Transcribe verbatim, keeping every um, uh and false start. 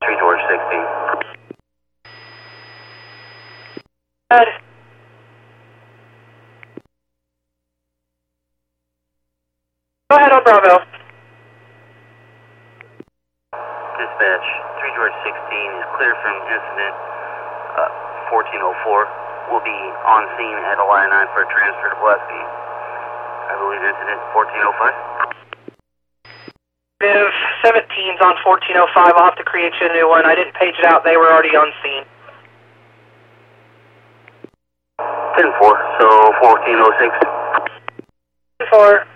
three George sixteen. Ed. Go ahead on Bravo. Dispatch, three George sixteen is clear from incident uh, fourteen oh four. Will be on scene at Alliance nine for a transfer to Pulaski. I believe incident fourteen oh five. If seventeen's on fourteen oh five, I'll have to create you a new one. I didn't page it out, they were already on scene. ten four, so fourteen oh six. ten four.